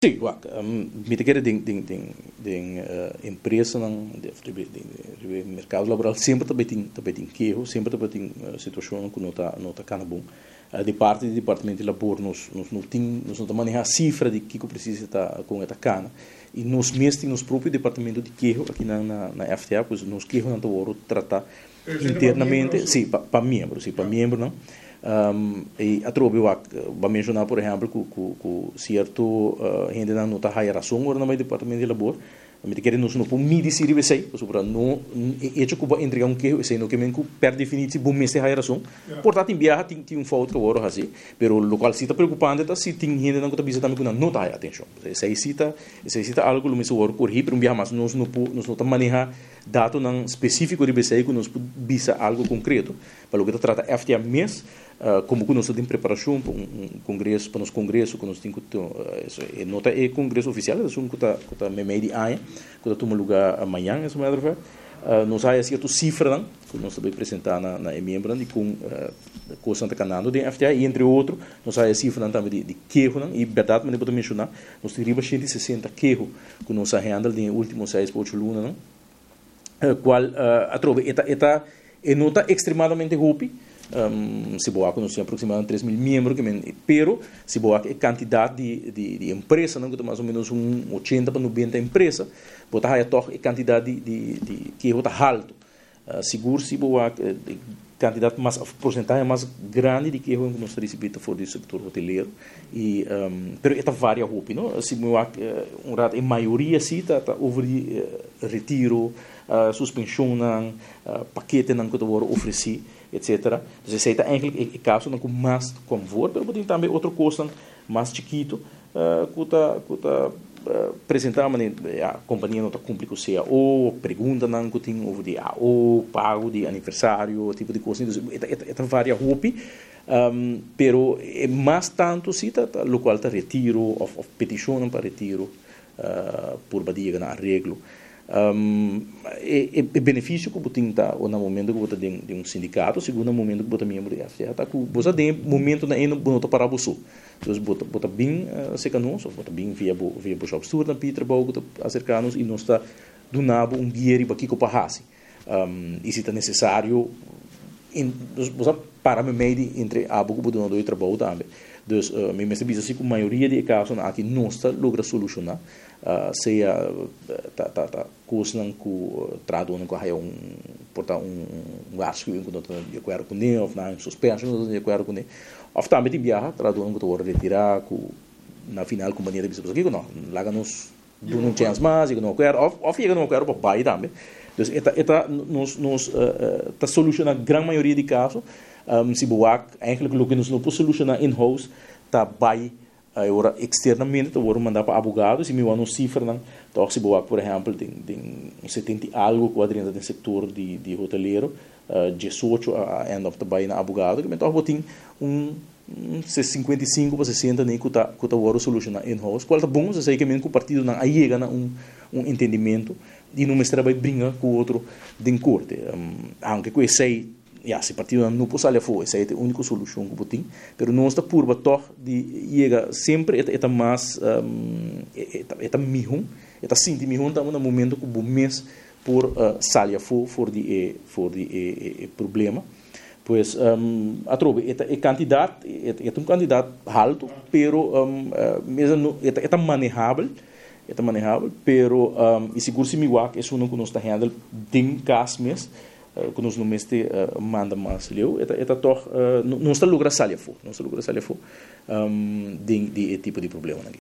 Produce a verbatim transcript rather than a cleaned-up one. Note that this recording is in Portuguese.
Sim, um, me quer de de de de uh, empresa não de, de, de, de mercado laboral sempre também tem também tem queijo sempre também tem uh, situação que não está não está cana bom uh, de parte do departamento de labor nos nos não tem nos não manejar a cifra de que que precisa estar com essa cana e nos mesmo nos próprio departamento de queijo aqui na na, na F T A pois nos queijo não está tratar internamente sim para pa membros sim para membro não Um, e a trobe vai mencionar por exemplo que que certo uh, gente não está a razão agora no departamento de labor me quer nos não pode medir se deve ser para não é que vai entregar um que sei não que men per definição bom mês de razão portanto em viagem tem tem um falta que agora assim pero o local se está preocupante tá se tem gente não está visitando com não está atenção se necessita necessita algo lo mesmo agora correr para um viagem mas nós não nós não tá manejar dado não específico de ser que nos visa algo concreto para o que trata F T A mês Uh, como que nós estamos em preparação para um, um congresso, para nosso congresso, que nós temos que uh, não é congresso oficial, é um que está que está meio de ano, que está tomando lugar amanhã, essa maneira uh, nós há certa cifra que nós também apresentar na na membro e com uh, com Santa Canando de F T A e entre outros nós há cifra também de de queijo e verdade mas depois mencionar nós temos cento e sessenta queijo que nós handle de últimos seis oito lunas, não? Uh, qual uh, a trove eta eta é nota extremadamente rupi. Um, se boa nós temos aproximadamente três mil membros que pero se boa é quantidade de de, de empresa não que mais ou menos um oitenta para noventa empresa botar aí toch é quantidade de de, de que é alto uh, seguro se boa quantidade mais porcentagem mais grande de que nós recebemos for do setor hoteleiro e um, pero é varia roupa não se boa um rato em maioria se tá tá over uh, retiro uh, suspensão não uh, paquete não que eu vou oferecer etcétera. Então, esse é eigenlijk o caso com mais conforto, mas tem também outro custo mais chiquito, uh, que está que está uh, apresentando a companhia não está cumprindo com o C A O, pergunta não que tem over de A O, pago de aniversário, tipo de coisa, então é é varia roupa, um, pero é mais tanto se tá o qual está retiro, ou petição para retiro, uh, por badia na arreglo. Um, é, é benefício que você tem tá, no momento que você tem de um sindicato, segundo momento que você membro de F T A, tá, que você tem momento na eno bonito para você. Então, você você bem uh, se canos, ou você bem via via shop tour na Peter Bau, que acercar-nos e nós está donando um guia para que que passe. Um, e se está necessário, in, você para me medir entre a boca do dono e trabalho também. Então, uh, me mestre assim que a maioria de casos aqui não está logra solucionar. Uh, seja tá tá tá coisa não que traduz não que um portar um um acho que quando de acordo com ele ou na suspension de acordo com ele ou também de viajar traduz não que tu retirar com na final companhia de pessoas aqui não lá nos do não chance mais e não quero ou ou fica não quero para pai também então eta eta nos nos uh, tá solucionar grande maioria de casos um, se boa eigenlijk o que nos não pode solucionar in house tá by agora externamente eu vou mandar para advogados e me vão nos cifra não então se boa por exemplo tem tem setenta algo quadrinhos do setor de de hoteleiro uh, dezoito a end of the buy na advogado que então vou ter um cinquenta e cinco para sessenta nem que tá que tá agora solucionar in house qual tá bom se sei que mesmo que o partido não aí chega um um entendimento e não me trabalha brinca com o outro de corte um, aunque com esse ja, se partido não pode sair fora, essa é a única solução que tem, mas não está por baixo de chega sempre é é mais é é é melhor, é sente melhor também no momento que o mês por uh, sair fora for de for de é, é, problema, pois um, a trobe é é quantidade é, é um candidato alto, pero um, uh, mesmo é é manejável é manejável, pero um, e seguro se me guarda é um que nós está handle tem caso mesmo que nos no mês te uh, manda mais leu eta eta toch uh, não está logra salir fo não está logra salir fo um, de de tipo de problema aqui